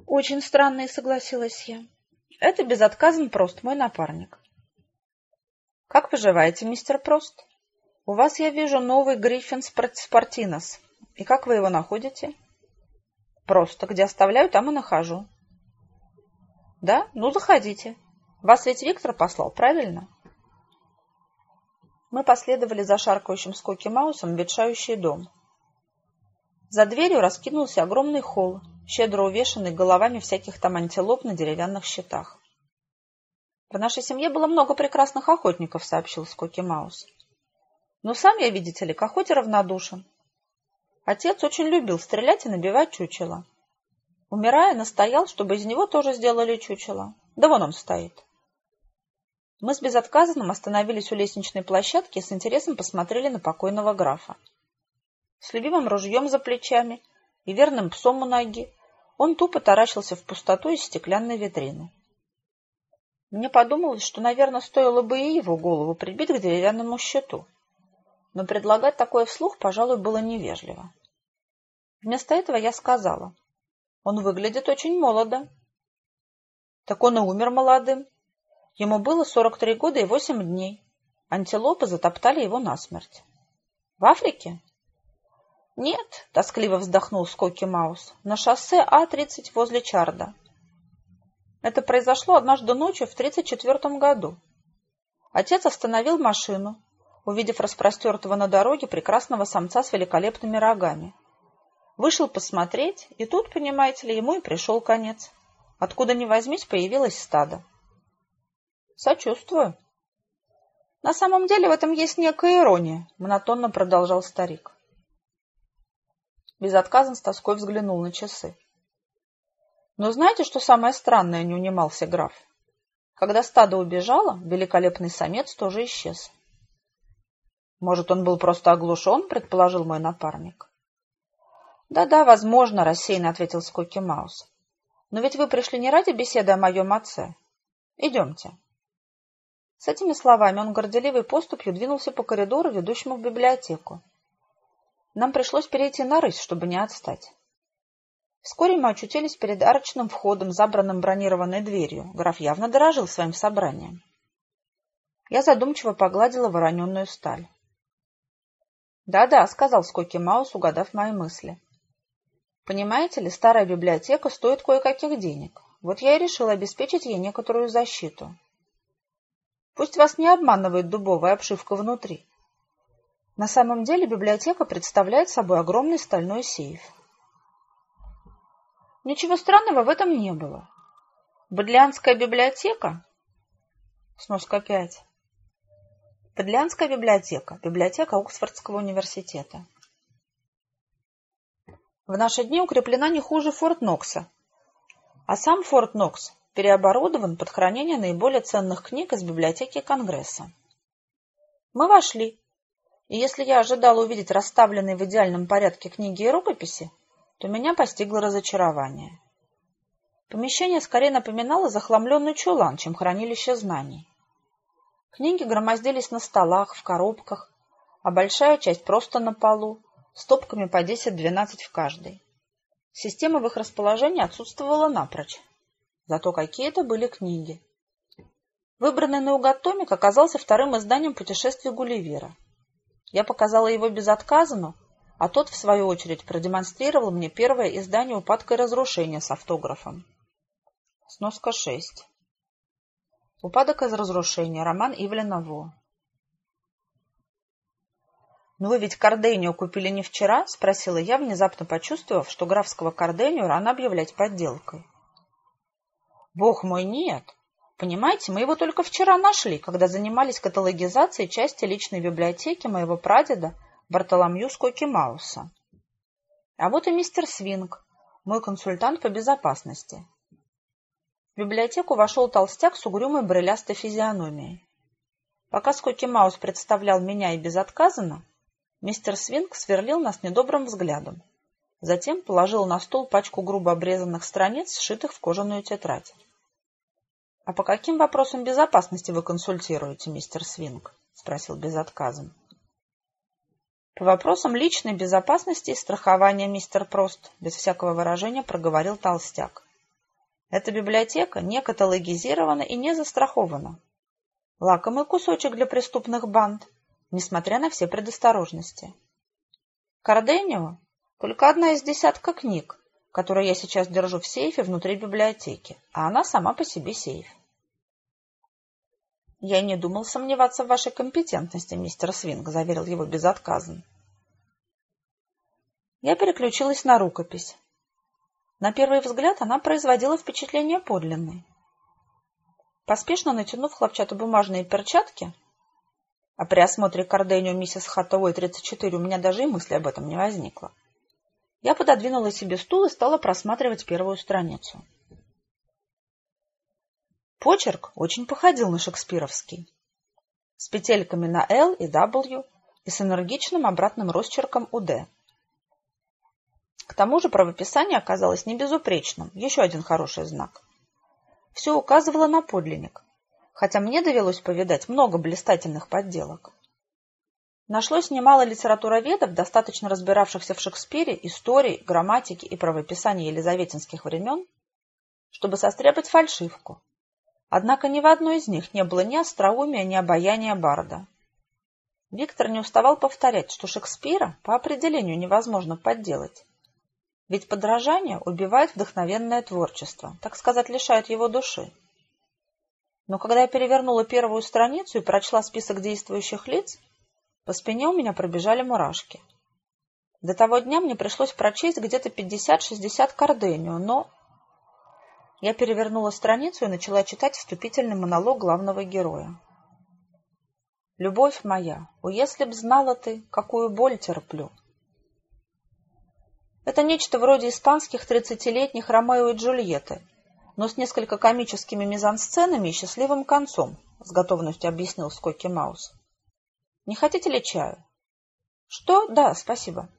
Очень странно, согласилась я. Это безотказен Прост, мой напарник. Как поживаете, мистер Прост? У вас, я вижу, новый Гриффин Спартинос. И как вы его находите? Просто. Где оставляю, там и нахожу. Да? Ну, заходите. Вас ведь Виктор послал, правильно? Мы последовали за шаркающим Скоки Маусом в ветшающий дом. За дверью раскинулся огромный холл, щедро увешанный головами всяких там антилоп на деревянных щитах. В нашей семье было много прекрасных охотников, сообщил Скоки Маус. Но сам я, видите ли, к охоте равнодушен. Отец очень любил стрелять и набивать чучело. Умирая, настоял, чтобы из него тоже сделали чучело. Да вон он стоит. Мы с безотказанным остановились у лестничной площадки и с интересом посмотрели на покойного графа. С любимым ружьем за плечами и верным псом у ноги он тупо таращился в пустоту из стеклянной витрины. Мне подумалось, что, наверное, стоило бы и его голову прибить к деревянному щиту. Но предлагать такое вслух, пожалуй, было невежливо. Вместо этого я сказала: он выглядит очень молодо. Так он и умер молодым. Ему было 43 года и 8 дней. Антилопы затоптали его насмерть. В Африке? Нет, тоскливо вздохнул Скоки Маус, на шоссе А-30 возле Чарда. Это произошло однажды ночью в 1934 году. Отец остановил машину, увидев распростертого на дороге прекрасного самца с великолепными рогами. Вышел посмотреть, и тут, понимаете ли, ему и пришел конец. Откуда ни возьмись, появилось стадо. Сочувствую. На самом деле в этом есть некая ирония, монотонно продолжал старик. Безотказан с тоской взглянул на часы. Но знаете, что самое странное, не унимался граф? Когда стадо убежало, великолепный самец тоже исчез. Может, он был просто оглушен, предположил мой напарник. Да-да, возможно, рассеянно ответил Скоки Маус. Но ведь вы пришли не ради беседы о моем отце. Идемте. С этими словами он горделивой поступью двинулся по коридору, ведущему в библиотеку. Нам пришлось перейти на рысь, чтобы не отстать. Вскоре мы очутились перед арочным входом, забранным бронированной дверью. Граф явно дорожил своим собранием. Я задумчиво погладила вороненную сталь. «Да-да», — сказал Скоки Маус, угадав мои мысли. «Понимаете ли, старая библиотека стоит кое-каких денег. Вот я и решил обеспечить ей некоторую защиту. Пусть вас не обманывает дубовая обшивка внутри. На самом деле библиотека представляет собой огромный стальной сейф. Ничего странного в этом не было. Бодлианская библиотека? Сноска 5. Бодлианская библиотека. Библиотека Оксфордского университета. В наши дни укреплена не хуже Форт Нокса. А сам Форт Нокс переоборудован под хранение наиболее ценных книг из библиотеки Конгресса. Мы вошли, и если я ожидала увидеть расставленные в идеальном порядке книги и рукописи, то меня постигло разочарование. Помещение скорее напоминало захламленный чулан, чем хранилище знаний. Книги громоздились на столах, в коробках, а большая часть просто на полу, стопками по 10-12 в каждой. Система в их расположении отсутствовала напрочь. Зато какие-то были книги. Выбранный наугад томик оказался вторым изданием «Путешествий Гулливера». Я показала его безотказанно, а тот, в свою очередь, продемонстрировал мне первое издание «Упадка и разрушения» с автографом. Сноска 6. «Упадок и разрушение», роман Ивлена Во. «Но вы ведь Карденио купили не вчера?» – спросила я, внезапно почувствовав, что графского Карденио рано объявлять подделкой. «Бог мой, нет! Понимаете, мы его только вчера нашли, когда занимались каталогизацией части личной библиотеки моего прадеда Бартоломью Скоки Мауса. А вот и мистер Свинг, мой консультант по безопасности». В библиотеку вошел толстяк с угрюмой брылястой физиономией. Пока Скоки Маус представлял меня и безотказанно, мистер Свинг сверлил нас недобрым взглядом. Затем положил на стол пачку грубо обрезанных страниц, сшитых в кожаную тетрадь. «А по каким вопросам безопасности вы консультируете, мистер Свинг?» — спросил безотказан. «По вопросам личной безопасности и страхования, мистер Прост», — без всякого выражения проговорил толстяк. Эта библиотека не каталогизирована и не застрахована. Лакомый кусочек для преступных банд, несмотря на все предосторожности. Карденио – только одна из десятка книг, которые я сейчас держу в сейфе внутри библиотеки, а она сама по себе сейф. «Я не думал сомневаться в вашей компетентности, мистер Свинг», – заверил его безотказно. Я переключилась на рукопись. На первый взгляд она производила впечатление подлинной. Поспешно натянув хлопчатобумажные перчатки, а при осмотре Карденио миссис Хаттауэй 34 у меня даже и мысли об этом не возникло, я пододвинула себе стул и стала просматривать первую страницу. Почерк очень походил на шекспировский, с петельками на «Л» и «W» и с энергичным обратным росчерком у «Д». К тому же правописание оказалось не безупречным, еще один хороший знак. Все указывало на подлинник, хотя мне довелось повидать много блистательных подделок. Нашлось немало литературоведов, достаточно разбиравшихся в Шекспире, истории, грамматике и правописании елизаветинских времен, чтобы состряпать фальшивку. Однако ни в одной из них не было ни остроумия, ни обаяния барда. Виктор не уставал повторять, что Шекспира по определению невозможно подделать. Ведь подражание убивает вдохновенное творчество, так сказать, лишает его души. Но когда я перевернула первую страницу и прочла список действующих лиц, по спине у меня пробежали мурашки. До того дня мне пришлось прочесть где-то 50-60 Карденио, но... Я перевернула страницу и начала читать вступительный монолог главного героя. «Любовь моя, о, если б знала ты, какую боль терплю!» Это нечто вроде испанских 30-летних Ромео и Джульетты, но с несколько комическими мизансценами и счастливым концом, с готовностью объяснил Скокки Маус. «Не хотите ли чаю?» «Что? Да, спасибо».